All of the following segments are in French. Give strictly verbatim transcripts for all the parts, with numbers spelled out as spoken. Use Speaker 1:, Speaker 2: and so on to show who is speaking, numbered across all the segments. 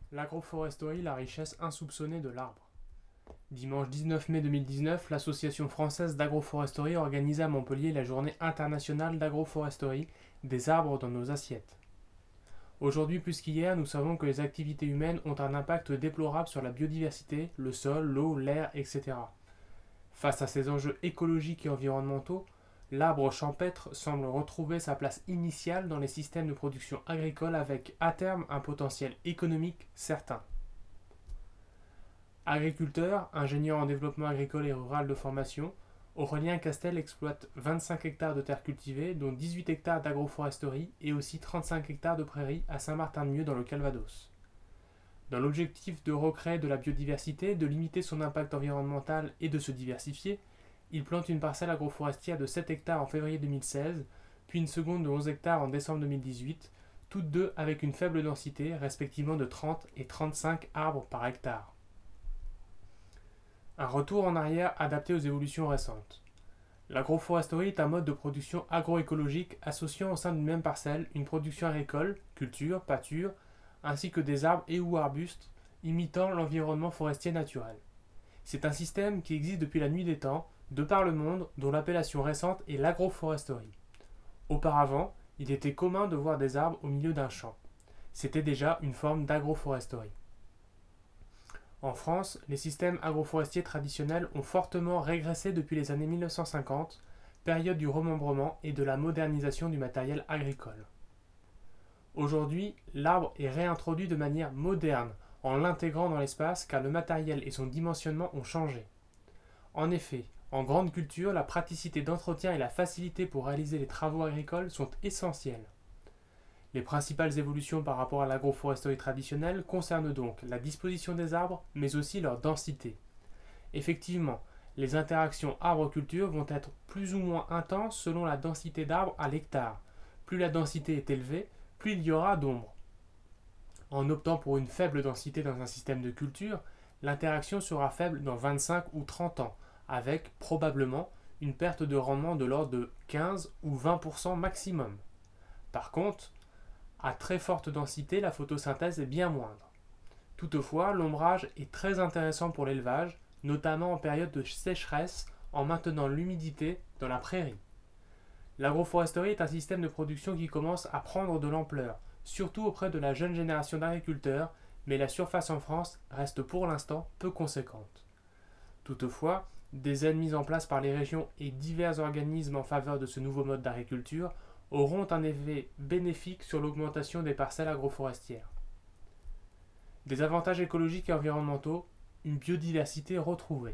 Speaker 1: L'agroforesterie, la richesse insoupçonnée de l'arbre. Dimanche dix-neuf mai deux mille dix-neuf, l'Association française d'agroforesterie organisait à Montpellier la journée internationale d'agroforesterie, des arbres dans nos assiettes. Aujourd'hui plus qu'hier, nous savons que les activités humaines ont un impact déplorable sur la biodiversité, le sol, l'eau, l'air, et cetera. Face à ces enjeux écologiques et environnementaux, l'arbre champêtre semble retrouver sa place initiale dans les systèmes de production agricole avec, à terme, un potentiel économique certain. Agriculteur, ingénieur en développement agricole et rural de formation, Aurélien Castel exploite vingt-cinq hectares de terres cultivées, dont dix-huit hectares d'agroforesterie et aussi trente-cinq hectares de prairies à Saint-Martin-de-Mieux dans le Calvados. Dans l'objectif de recréer de la biodiversité, de limiter son impact environnemental et de se diversifier, il plante une parcelle agroforestière de sept hectares en février deux mille seize, puis une seconde de onze hectares en décembre deux mille dix-huit, toutes deux avec une faible densité, respectivement de trente et trente-cinq arbres par hectare. Un retour en arrière adapté aux évolutions récentes. L'agroforesterie est un mode de production agroécologique associant au sein d'une même parcelle une production agricole, culture, pâture, ainsi que des arbres et ou arbustes, imitant l'environnement forestier naturel. C'est un système qui existe depuis la nuit des temps, de par le monde, dont l'appellation récente est l'agroforesterie. Auparavant, il était commun de voir des arbres au milieu d'un champ. C'était déjà une forme d'agroforesterie. En France, les systèmes agroforestiers traditionnels ont fortement régressé depuis les années mille neuf cent cinquante, période du remembrement et de la modernisation du matériel agricole. Aujourd'hui, l'arbre est réintroduit de manière moderne, en l'intégrant dans l'espace car le matériel et son dimensionnement ont changé. En effet, en grande culture, la praticité d'entretien et la facilité pour réaliser les travaux agricoles sont essentielles. Les principales évolutions par rapport à l'agroforesterie traditionnelle concernent donc la disposition des arbres, mais aussi leur densité. Effectivement, les interactions arbre-culture vont être plus ou moins intenses selon la densité d'arbres à l'hectare. Plus la densité est élevée, plus il y aura d'ombre. En optant pour une faible densité dans un système de culture, l'interaction sera faible dans vingt-cinq ou trente ans, avec probablement une perte de rendement de l'ordre de quinze ou vingt pour cent maximum. Par contre, à très forte densité, la photosynthèse est bien moindre. Toutefois, l'ombrage est très intéressant pour l'élevage, notamment en période de sécheresse, en maintenant l'humidité dans la prairie. L'agroforesterie est un système de production qui commence à prendre de l'ampleur, surtout auprès de la jeune génération d'agriculteurs, mais la surface en France reste pour l'instant peu conséquente. Toutefois, des aides mises en place par les régions et divers organismes en faveur de ce nouveau mode d'agriculture auront un effet bénéfique sur l'augmentation des parcelles agroforestières. Des avantages écologiques et environnementaux, une biodiversité retrouvée.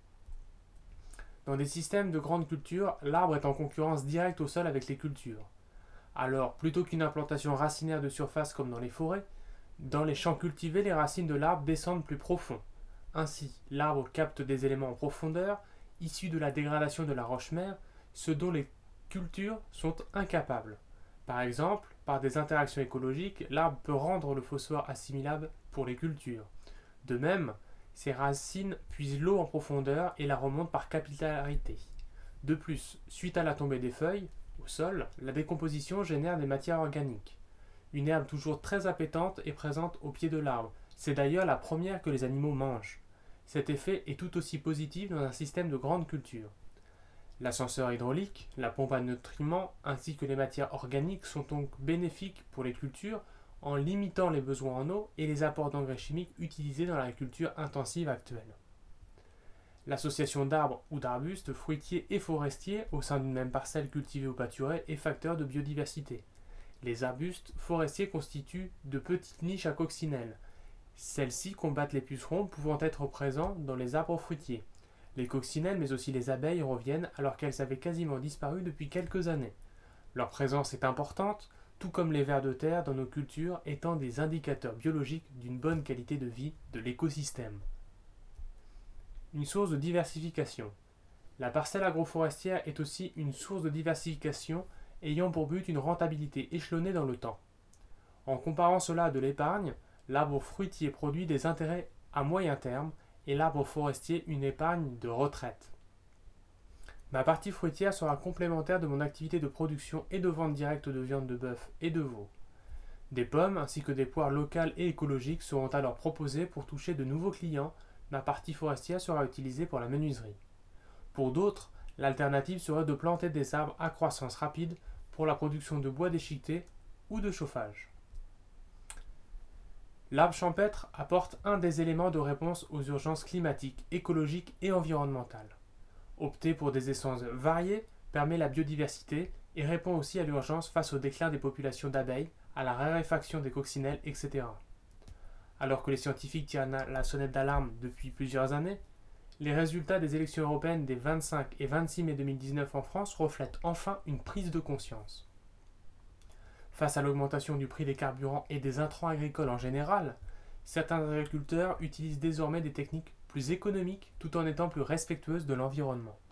Speaker 1: Dans des systèmes de grande culture, l'arbre est en concurrence directe au sol avec les cultures. Alors, plutôt qu'une implantation racinaire de surface comme dans les forêts, dans les champs cultivés, les racines de l'arbre descendent plus profond. Ainsi, l'arbre capte des éléments en profondeur, issus de la dégradation de la roche-mère, ce dont les cultures sont incapables. Par exemple, par des interactions écologiques, l'arbre peut rendre le phosphore assimilable pour les cultures. De même, ses racines puisent l'eau en profondeur et la remontent par capillarité. De plus, suite à la tombée des feuilles, au sol, la décomposition génère des matières organiques. Une herbe toujours très appétante est présente au pied de l'arbre. C'est d'ailleurs la première que les animaux mangent. Cet effet est tout aussi positif dans un système de grande culture. L'ascenseur hydraulique, la pompe à nutriments ainsi que les matières organiques sont donc bénéfiques pour les cultures en limitant les besoins en eau et les apports d'engrais chimiques utilisés dans l'agriculture intensive actuelle. L'association d'arbres ou d'arbustes, fruitiers et forestiers au sein d'une même parcelle cultivée ou pâturée est facteur de biodiversité. Les arbustes forestiers constituent de petites niches à coccinelles. Celles-ci combattent les pucerons pouvant être présents dans les arbres fruitiers. Les coccinelles mais aussi les abeilles reviennent alors qu'elles avaient quasiment disparu depuis quelques années. Leur présence est importante, tout comme les vers de terre dans nos cultures étant des indicateurs biologiques d'une bonne qualité de vie de l'écosystème. Une source de diversification. La parcelle agroforestière est aussi une source de diversification ayant pour but une rentabilité échelonnée dans le temps. En comparant cela à de l'épargne, l'arbre fruitier produit des intérêts à moyen terme et l'arbre forestier une épargne de retraite. Ma partie fruitière sera complémentaire de mon activité de production et de vente directe de viande de bœuf et de veau. Des pommes ainsi que des poires locales et écologiques seront alors proposées pour toucher de nouveaux clients. La partie forestière sera utilisée pour la menuiserie. Pour d'autres, l'alternative serait de planter des arbres à croissance rapide pour la production de bois déchiqueté ou de chauffage. L'arbre champêtre apporte un des éléments de réponse aux urgences climatiques, écologiques et environnementales. Opter pour des essences variées permet la biodiversité et répond aussi à l'urgence face au déclin des populations d'abeilles, à la raréfaction des coccinelles, et cetera. Alors que les scientifiques tirent la sonnette d'alarme depuis plusieurs années, les résultats des élections européennes des vingt-cinq et vingt-six mai deux mille dix-neuf en France reflètent enfin une prise de conscience. Face à l'augmentation du prix des carburants et des intrants agricoles en général, certains agriculteurs utilisent désormais des techniques plus économiques tout en étant plus respectueuses de l'environnement.